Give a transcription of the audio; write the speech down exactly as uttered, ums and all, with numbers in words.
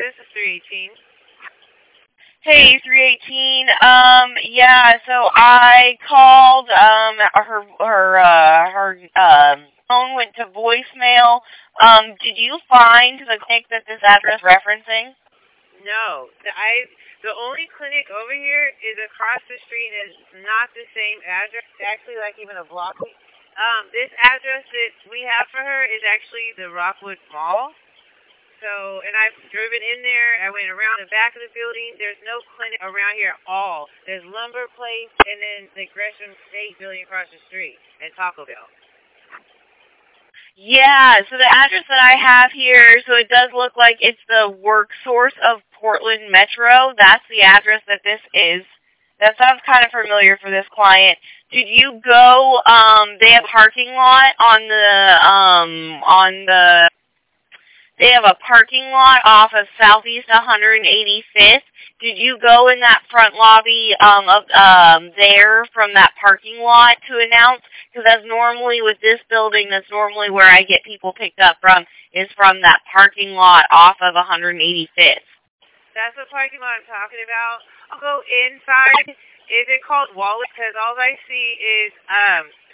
This is three eighteen. Hey, three eighteen. Um, yeah. So I called. Um, her her uh, her um phone went to voicemail. Um, did you find the clinic that this address referencing? No, the, I the only clinic over here is across the street. And it's not the same address. It's actually like even a block. Um, this address that we have for her is actually the Rockwood Mall. So, and I've driven in there. I went around the back of the building. There's no clinic around here at all. There's Lumber Place and then the Gresham State building across the street and Taco Bell. Yeah, so the address that I have here, so it does look like it's the work source of Portland Metro. That's the address that this is. That sounds kind of familiar for this client. Did you go, um, they have a parking lot on the, um, on the, they have a parking lot off of Southeast one hundred eighty-fifth. Did you go in that front lobby um, of um, there from that parking lot to announce? Because that's normally with this building, that's normally where I get people picked up from, is from that parking lot off of one hundred eighty-fifth. That's the parking lot I'm talking about. I'll go inside. Is it called Wallace? Because all I see is um,